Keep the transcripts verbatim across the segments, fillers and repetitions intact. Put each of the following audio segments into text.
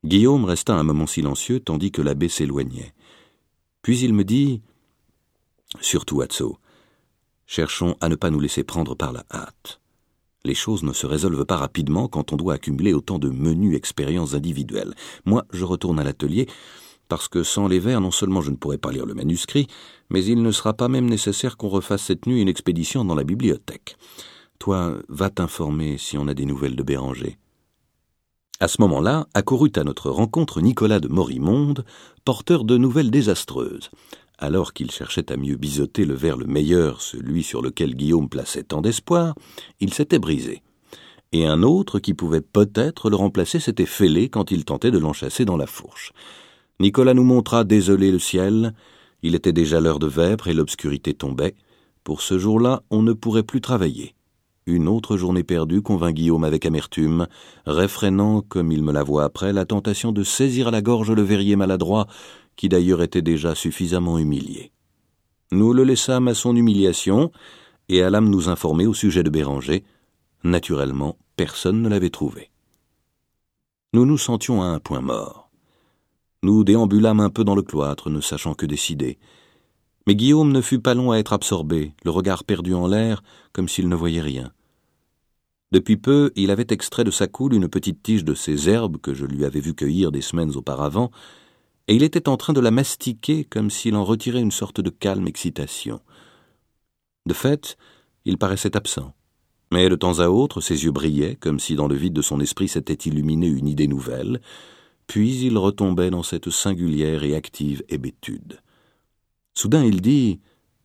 Guillaume resta un moment silencieux tandis que l'abbé s'éloignait. Puis il me dit « Surtout, Atso, cherchons à ne pas nous laisser prendre par la hâte. Les choses ne se résolvent pas rapidement quand on doit accumuler autant de menues expériences individuelles. Moi, je retourne à l'atelier, parce que sans les vers, non seulement je ne pourrai pas lire le manuscrit, mais il ne sera pas même nécessaire qu'on refasse cette nuit une expédition dans la bibliothèque. Toi, va t'informer si on a des nouvelles de Béranger. » À ce moment-là, accourut à notre rencontre Nicolas de Morimonde, porteur de nouvelles désastreuses. Alors qu'il cherchait à mieux biseauter le vers le meilleur, celui sur lequel Guillaume plaçait tant d'espoir, il s'était brisé. Et un autre qui pouvait peut-être le remplacer s'était fêlé quand il tentait de l'enchasser dans la fourche. Nicolas nous montra désolé le ciel. Il était déjà l'heure de vêpres et l'obscurité tombait. Pour ce jour-là, on ne pourrait plus travailler. Une autre journée perdue convint Guillaume avec amertume, réfrénant, comme il me l'avoua après, la tentation de saisir à la gorge le verrier maladroit, qui d'ailleurs était déjà suffisamment humilié. Nous le laissâmes à son humiliation et allâmes nous informer au sujet de Béranger. Naturellement, personne ne l'avait trouvé. Nous nous sentions à un point mort. Nous déambulâmes un peu dans le cloître, ne sachant que décider. Mais Guillaume ne fut pas long à être absorbé, le regard perdu en l'air, comme s'il ne voyait rien. Depuis peu, il avait extrait de sa coule une petite tige de ces herbes que je lui avais vu cueillir des semaines auparavant, et il était en train de la mastiquer comme s'il en retirait une sorte de calme excitation. De fait, il paraissait absent, mais de temps à autre ses yeux brillaient comme si dans le vide de son esprit s'était illuminée une idée nouvelle, puis il retombait dans cette singulière et active hébétude. Soudain il dit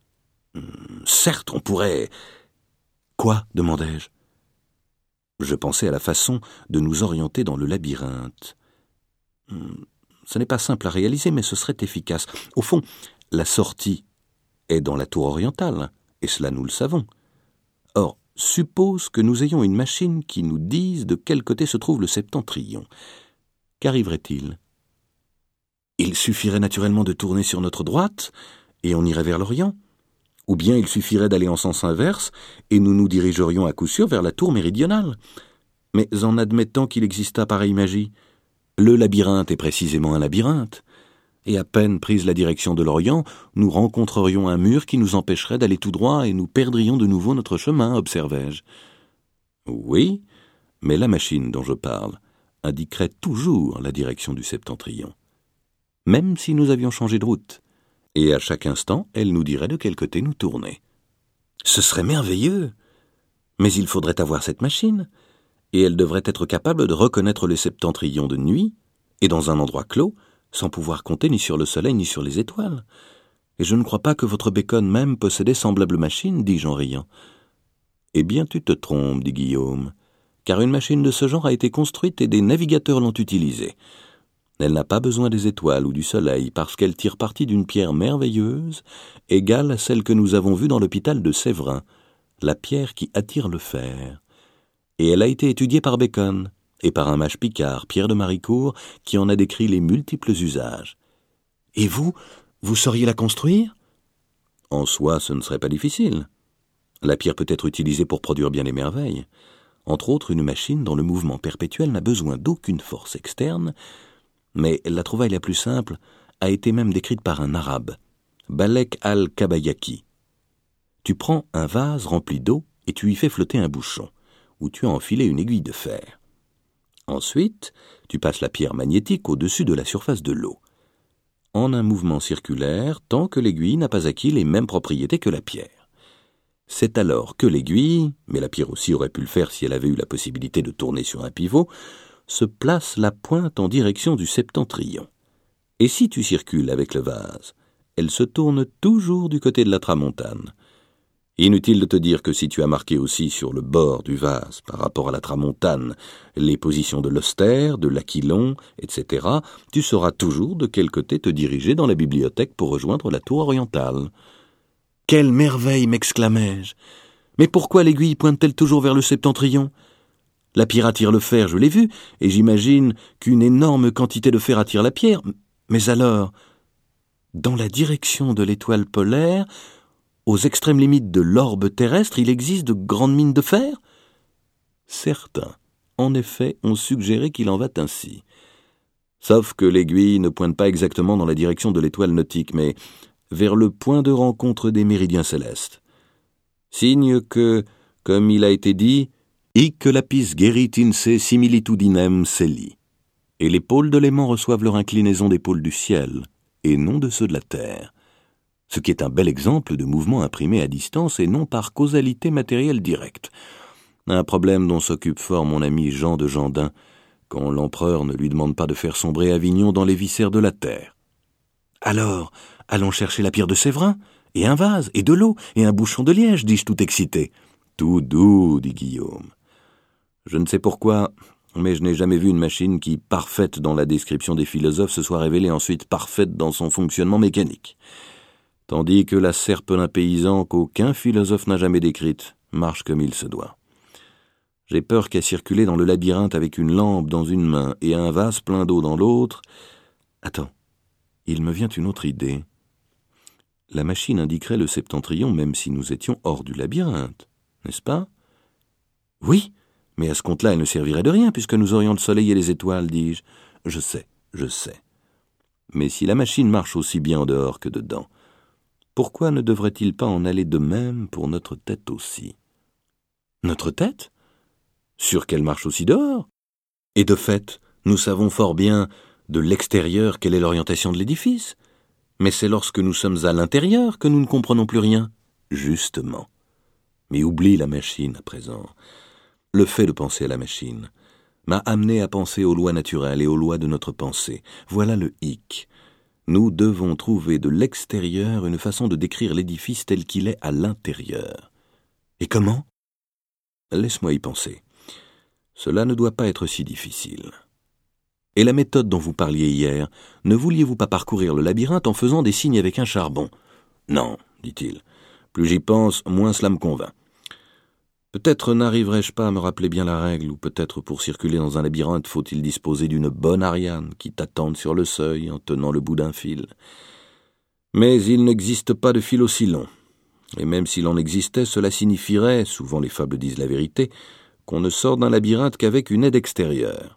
« Certes, on pourrait... »« Quoi ?» demandai-je. Je pensais à la façon de nous orienter dans le labyrinthe. Ce n'est pas simple à réaliser, mais ce serait efficace. Au fond, la sortie est dans la tour orientale, et cela nous le savons. Or, suppose que nous ayons une machine qui nous dise de quel côté se trouve le septentrion. Qu'arriverait-il ? Il suffirait naturellement de tourner sur notre droite, et on irait vers l'Orient. Ou bien il suffirait d'aller en sens inverse, et nous nous dirigerions à coup sûr vers la tour méridionale. Mais en admettant qu'il existât pareille magie, le labyrinthe est précisément un labyrinthe, et à peine prise la direction de l'Orient, nous rencontrerions un mur qui nous empêcherait d'aller tout droit et nous perdrions de nouveau notre chemin, observai-je. Oui, mais la machine dont je parle indiquerait toujours la direction du septentrion, même si nous avions changé de route, et à chaque instant, elle nous dirait de quel côté nous tourner. Ce serait merveilleux, mais il faudrait avoir cette machine, et elle devrait être capable de reconnaître le septentrion de nuit, et dans un endroit clos, sans pouvoir compter ni sur le soleil ni sur les étoiles. Et je ne crois pas que votre Bacon même possédait semblable machine, dis-je en riant. Eh bien, tu te trompes, dit Guillaume, car une machine de ce genre a été construite et des navigateurs l'ont utilisée. Elle n'a pas besoin des étoiles ou du soleil, parce qu'elle tire parti d'une pierre merveilleuse, égale à celle que nous avons vue dans l'hôpital de Séverin, la pierre qui attire le fer. Et elle a été étudiée par Bacon, et par un mage picard, Pierre de Maricourt, qui en a décrit les multiples usages. Et vous, vous sauriez la construire ? En soi, ce ne serait pas difficile. La pierre peut être utilisée pour produire bien des merveilles. Entre autres, une machine dont le mouvement perpétuel n'a besoin d'aucune force externe, mais la trouvaille la plus simple a été même décrite par un arabe, Balek al-Kabayaki. Tu prends un vase rempli d'eau et tu y fais flotter un bouchon, où tu as enfilé une aiguille de fer. Ensuite, tu passes la pierre magnétique au-dessus de la surface de l'eau, en un mouvement circulaire tant que l'aiguille n'a pas acquis les mêmes propriétés que la pierre. C'est alors que l'aiguille, mais la pierre aussi aurait pu le faire si elle avait eu la possibilité de tourner sur un pivot, se place la pointe en direction du septentrion. Et si tu circules avec le vase, elle se tourne toujours du côté de la tramontane. Inutile de te dire que si tu as marqué aussi sur le bord du vase, par rapport à la tramontane, les positions de l'Austère, de l'Aquilon, et cetera, tu sauras toujours de quel côté te diriger dans la bibliothèque pour rejoindre la tour orientale. « Quelle merveille !» m'exclamai-je. « Mais pourquoi l'aiguille pointe-t-elle toujours vers le septentrion ? La pierre attire le fer, je l'ai vu, et j'imagine qu'une énorme quantité de fer attire la pierre. Mais alors, dans la direction de l'étoile polaire, aux extrêmes limites de l'orbe terrestre, il existe de grandes mines de fer ? Certains, en effet, ont suggéré qu'il en va ainsi. Sauf que l'aiguille ne pointe pas exactement dans la direction de l'étoile nautique, mais vers le point de rencontre des méridiens célestes. Signe que, comme il a été dit, « Hic lapis gerit in se similitudinem celi » et les pôles de l'aimant reçoivent leur inclinaison des pôles du ciel, et non de ceux de la terre, ce qui est un bel exemple de mouvement imprimé à distance et non par causalité matérielle directe. Un problème dont s'occupe fort mon ami Jean de Gendin, quand l'empereur ne lui demande pas de faire sombrer Avignon dans les viscères de la terre. Alors, allons chercher la pierre de Séverin, et un vase, et de l'eau, et un bouchon de liège, dis-je tout excité. Tout doux, dit Guillaume. Je ne sais pourquoi, mais je n'ai jamais vu une machine qui, parfaite dans la description des philosophes, se soit révélée ensuite parfaite dans son fonctionnement mécanique. Tandis que la serpelin paysan qu'aucun philosophe n'a jamais décrite marche comme il se doit. J'ai peur qu'à circuler dans le labyrinthe avec une lampe dans une main et un vase plein d'eau dans l'autre... Attends, il me vient une autre idée. La machine indiquerait le septentrion même si nous étions hors du labyrinthe, n'est-ce pas? Oui, mais à ce compte-là, elle ne servirait de rien puisque nous aurions le soleil et les étoiles, dis-je. Je sais, je sais. Mais si la machine marche aussi bien en dehors que dedans, pourquoi ne devrait-il pas en aller de même pour notre tête aussi? Notre tête? Sûr qu'elle marche aussi dehors. Et de fait, nous savons fort bien de l'extérieur quelle est l'orientation de l'édifice. Mais c'est lorsque nous sommes à l'intérieur que nous ne comprenons plus rien. Justement. Mais oublie la machine à présent. Le fait de penser à la machine m'a amené à penser aux lois naturelles et aux lois de notre pensée. Voilà le hic. Nous devons trouver de l'extérieur une façon de décrire l'édifice tel qu'il est à l'intérieur. Et comment? Laisse-moi y penser. Cela ne doit pas être si difficile. Et la méthode dont vous parliez hier, ne vouliez-vous pas parcourir le labyrinthe en faisant des signes avec un charbon? Non, dit-il. Plus j'y pense, moins cela me convainc. Peut-être n'arriverai-je pas à me rappeler bien la règle, ou peut-être pour circuler dans un labyrinthe faut-il disposer d'une bonne Ariane qui t'attende sur le seuil en tenant le bout d'un fil. Mais il n'existe pas de fil aussi long. Et même s'il en existait, cela signifierait, souvent les fables disent la vérité, qu'on ne sort d'un labyrinthe qu'avec une aide extérieure.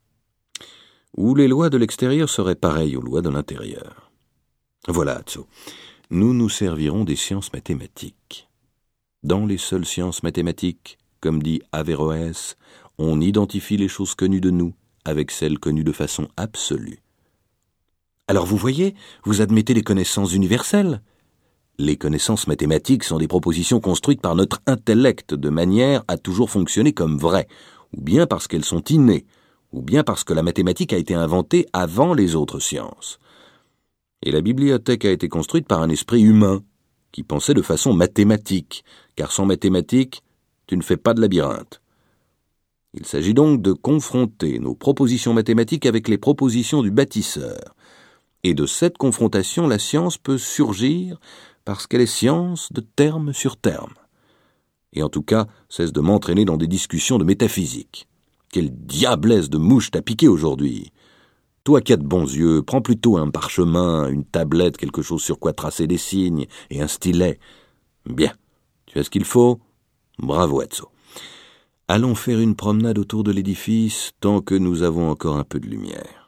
Ou les lois de l'extérieur seraient pareilles aux lois de l'intérieur. Voilà, Atso. Nous nous servirons des sciences mathématiques. Dans les seules sciences mathématiques, comme dit Averroès, on identifie les choses connues de nous avec celles connues de façon absolue. Alors vous voyez, vous admettez les connaissances universelles. Les connaissances mathématiques sont des propositions construites par notre intellect de manière à toujours fonctionner comme vraies, ou bien parce qu'elles sont innées, ou bien parce que la mathématique a été inventée avant les autres sciences. Et la bibliothèque a été construite par un esprit humain, qui pensait de façon mathématique, car sans mathématiques, tu ne fais pas de labyrinthe. Il s'agit donc de confronter nos propositions mathématiques avec les propositions du bâtisseur. Et de cette confrontation, la science peut surgir parce qu'elle est science de terme sur terme. Et en tout cas, cesse de m'entraîner dans des discussions de métaphysique. Quelle diablesse de mouche t'a piqué aujourd'hui? Toi qui as de bons yeux, prends plutôt un parchemin, une tablette, quelque chose sur quoi tracer des signes, et un stylet. Bien, tu as ce qu'il faut? Bravo, Atso. Allons faire une promenade autour de l'édifice tant que nous avons encore un peu de lumière.